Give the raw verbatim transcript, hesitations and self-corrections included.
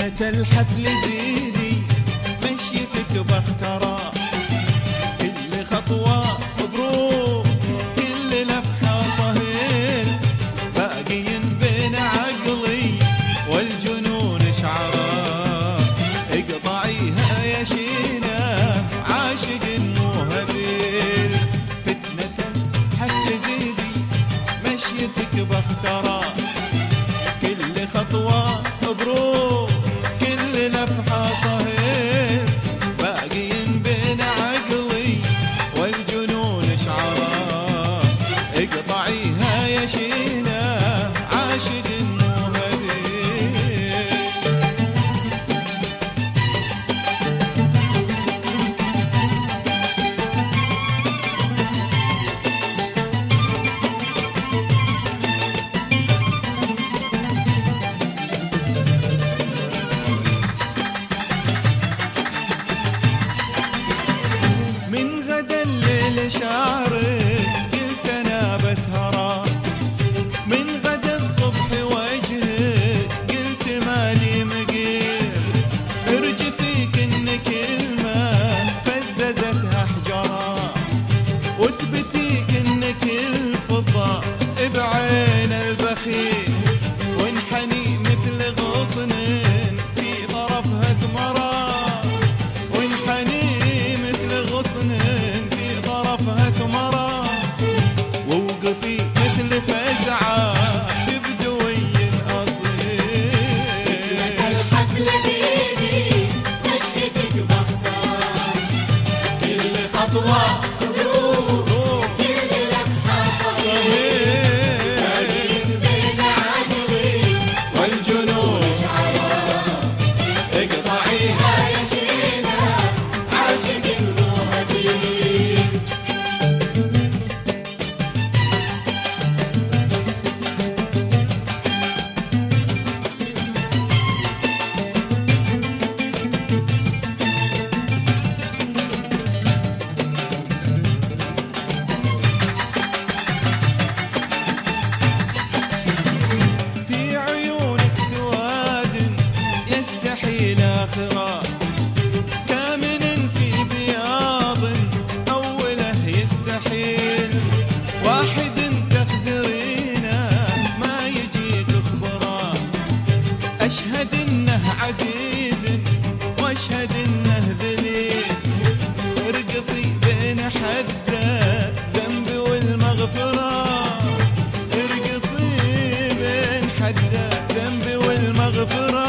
فتنة الحفل زيدي مشيتك بخترى، كل خطوة مبروك كل لفحة صهيل، باقيين بين عقلي والجنون شعرا، اقطعيها يا شينة عاشق مو هبيل، فتنة الحفل زيدي مشيتك بخترى، كل خطوة مبروك كل لفحة صهيل، باقيين بين عقلي والجنون شعرا، اقطعيها يا شينة عاشق مو هبيل. من غدا الليل شعرك قلت انا بسهرة، من غدا الصبح وجهك قلت مالي مقير، ارجفيك ان كلمة فززتها حجرة، واثبتيك انك الفضة بعين البخيل، وانحني مثل غصن في طرفها ثمرة، وانحني مثل غصن في طرفها ثمرة، ووقفي مثل فزعة تبدوي الأصيل. الحفل زيدي مشيتك بختار، كل خطوة مبروك كل لفحة صغير، باقيين بين عقلي والجنون شعرا، اقطعيها يا شينة عاشق مو هبيل. في عيونك سواد يستحيل آخره، كامن في بياض أوله يستحيل، واحد تخزرينه ما يجيك خبره، أشهد إنه عزيز وأشهد إنه ذليل، ارقصي بين حد الذنب والمغفرة، ارقصي بين حد الذنب والمغفرة،